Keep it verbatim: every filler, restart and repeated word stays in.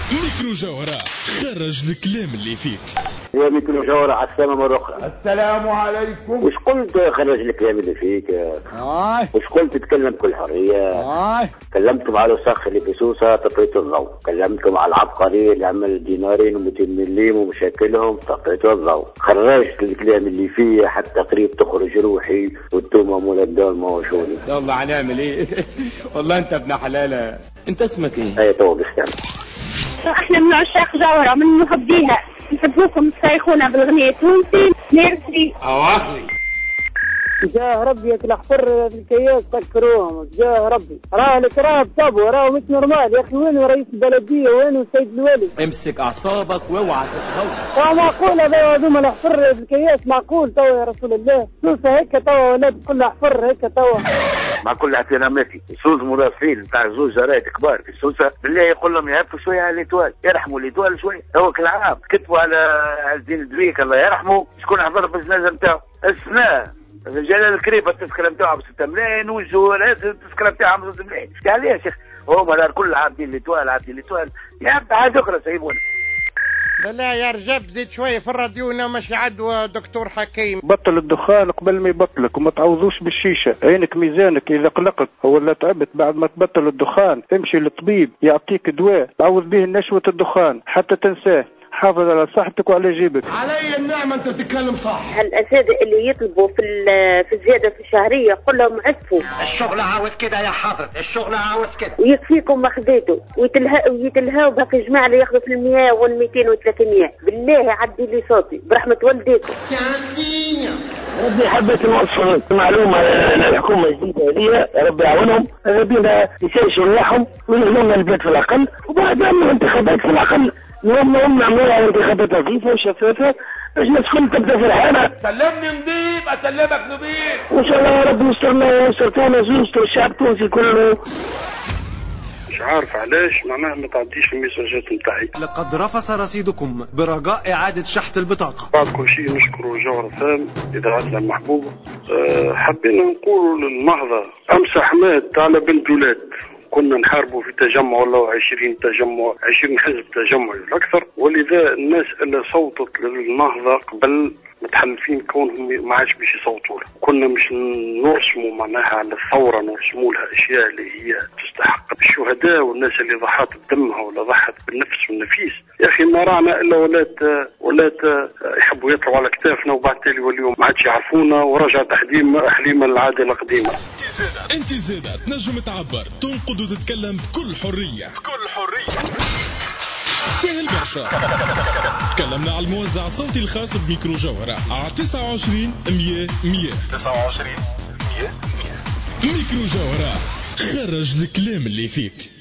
ميكرو جوهرة خرج الكلام اللي فيك. يا ميكرو جوهرة على السلامة مرة أخرى. السلام عليكم. وش قلت خرج الكلام اللي فيك؟ آه. وش قلت تتكلم بكل حرية؟ آه. كلمتكم على الوسخ اللي في سوسة طفيتوا الضوء، كلمتكم على العبقري اللي عمل دينارين ومئتين مليم ومشاكلهم طفيتوا الضوء، خرجت الكلام اللي فيه حتى قريب تخرج روحي والتومة مول الدار موشوني. يلا هنعمل ايه؟ والله انت ابن حلالة. انت اسمك ايه؟ هيا تو بسكان. احنا من عشاق جوهرة، من محبيها، نحبوكم تشاركونا بالغنية التونسي. ميرسي. اواخري جاه ربي الحفر الكياس سكروهم، جاه ربي راه الكراب صابوا، راه مش نورمال يا اخي. وين رئيس البلديه؟ وين السيد الوالي؟ امسك اعصابك واوعى تتهور. اه معقول هذا هذوما الحفر الكياس؟ معقول توا يا رسول الله؟ سوسه هيك توا ولاد كلها حفر هيك توا. مع كل احتراماتي سوز مرافقين تاع زوج جرايد كبار في سوسه، بالله يقول لهم يهفوا شويه على ليتوال، يرحموا ليتوال شويه. هو كل عام كتبوا على الدين الدريك الله يرحمه شكون حضر في الجنازه نتاعو. السنه جلال الكريبه التذكره نتاعها ب ستة ملايين والجوهرات التذكره نتاعها ب ستة ملايين. عليه يا شيخ هما الكل عابدين ليتوال عابدين ليتوال يا عبد حاجه اخرى سيبونا. بالله يا رجب زيد شويه في الراديو مش عدوى دكتور حكيم. بطل الدخان قبل ما يبطلك وما تعوضوش بالشيشه، عينك ميزانك اذا قلقت ولا تعبت بعد ما تبطل الدخان امشي للطبيب يعطيك دواء تعوض به نشوه الدخان حتى تنساه. حافظ على صحتك وعلى جيبك. علي النعمة انت بتتكلم صح. الاساتذه اللي يطلبوا في في الزياده في الشهريه قل لهم عفوا. الشغل عاوز كده يا حضرة، الشغل عاوز كده. ويكفيكم ما خديتوا ويتلهاوا بهاك الجماعه اللي ياخذوا في المياه والمئتين وثلاثمية. بالله عدي لي صوتي برحمه والديكم. سياسية. ربي حبيت نوصل معلومه للحكومه الجديده هذه، ربي يعاونهم، ربينا يسيشوا رياحهم ويهمنا البلاد في الاقل، وبعد من الانتخابات في الاقل نوم نوم نعملوها انتخابات نظيفه وشفافه باش الناس كل تبدا فرحانه. سلمني نضيف اسلمك نضيف. وان شاء الله يا رب يسترنا ويستر تونس ويستر الشعب التونسي كله. مش عارف علاش معناها ما تعديش الميساجات نتاعي. لقد رفض رصيدكم برجاء إعادة شحت البطاقة. بعد كل شيء نشكر جوهرة فام إذاعتنا المحبوبة. أه حبينا نقول للنهضة أمس حماد على بنت ولاد، كنا نحاربوا في تجمع ولا عشرين تجمع عشرين حزب تجمعي والأكثر، ولذا الناس اللي صوتت للنهضة قبل متحلفين كونهم ما عادش باش يصوتوا له. كنا مش نرسموا معناها على الثورة نرسموا لها أشياء اللي هي تستحق. الشهداء والناس اللي ضحت بدمها ولا ضحت بالنفس والنفيس يا أخي ما رانا إلا ولات ولات يحبوا يطلعوا على كتافنا وبعد تالي واليوم ما عادش يعرفونا ورجع تحديم أحليم العادة القديمة. انت زيادة تنجم تعبر تنقد وتتكلم بكل حرية بكل حرية سهل برشا. تكلمنا على الموزع الصوتي الخاص بميكرو جوهرة على تسعة وعشرين مية مية تسعة وعشرين مية مية. ميكرو جوهرة خرج الكلام اللي فيك.